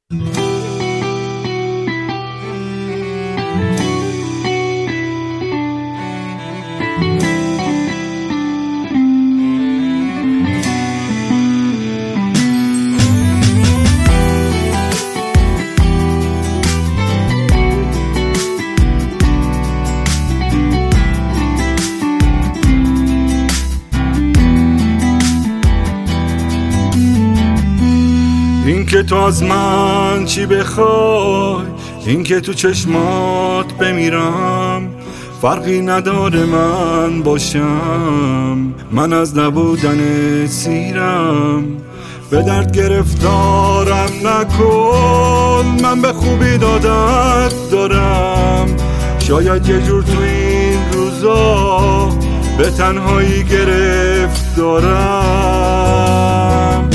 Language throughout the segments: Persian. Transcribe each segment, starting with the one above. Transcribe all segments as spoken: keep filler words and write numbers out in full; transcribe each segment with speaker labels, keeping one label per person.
Speaker 1: این که تو از من چی بخوای، این که تو چشمات بمیرم، فرقی نداره من باشم، من از نبودن سیرم. به درد گرفتارم نکن، من به خوبی دادت دارم. شاید یه جور تو این روزا به تنهایی گرفت دارم.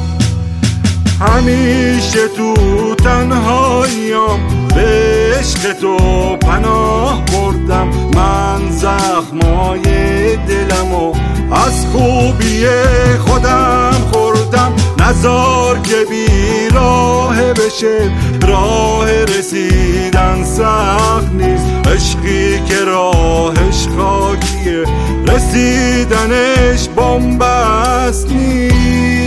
Speaker 1: همیشه تو تنهاییم به عشق تو پناه بردم. من زخمای دلمو از خوبی خودم خوردم. نزار که بی راه بشه، راه رسیدن سخت نیست. عشقی که راهش خاکیه، رسیدنش بن‌بست نیست.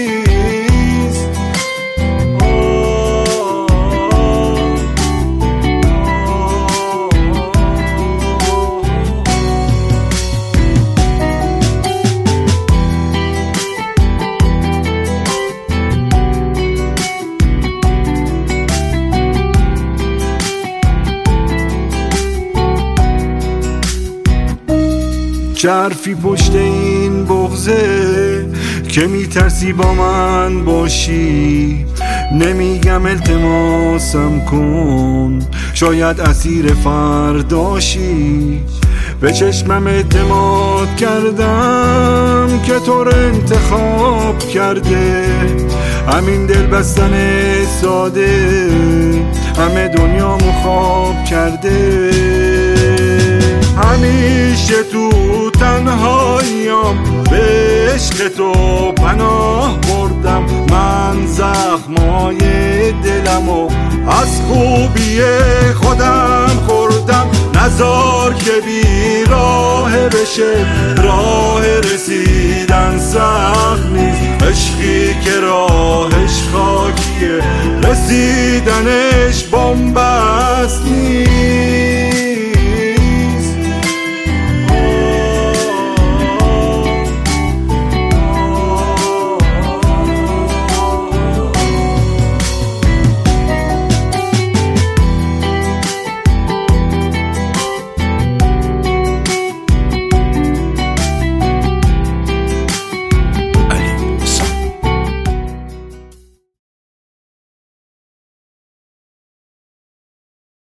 Speaker 1: چه حرفی پشت این بغضه که میترسی با من باشی؟ نمیگم التماسم کن، شاید اسیر فرداشی. به چشمم اعتماد کردم که تو رو انتخاب کرده. همین دل بستن ساده همه دنیامو خواب کرده. همیشه تو تنهاییم به عشق تو پناه بردم. من زخمای دلمو از خوبی خودم خوردم. نزار که بی راه بشه، راه رسیدن سخت نیست. عشقی که راهش خاکیه، رسیدنش بن‌بست نیست.